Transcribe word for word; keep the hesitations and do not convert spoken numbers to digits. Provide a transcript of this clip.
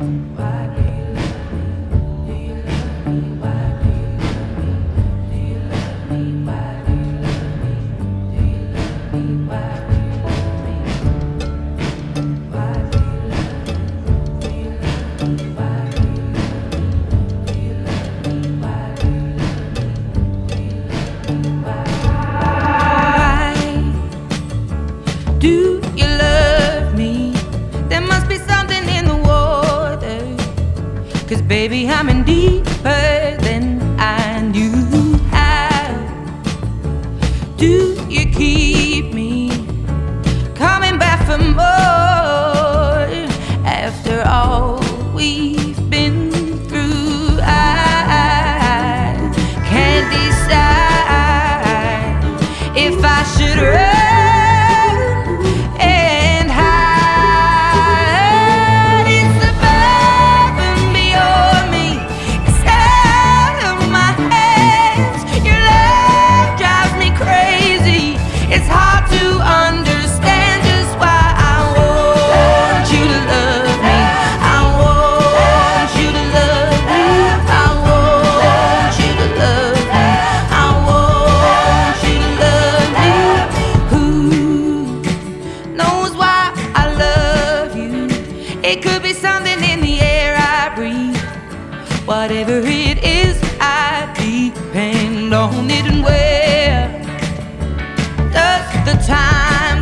Do you love me? There must be something in the water, 'cause baby, I'm in deeper than I knew how. Do you keep me coming back for more after all we've been through? I can't decide if I should run It could be something in the air I breathe. Whatever it is, I depend on it. And where does the time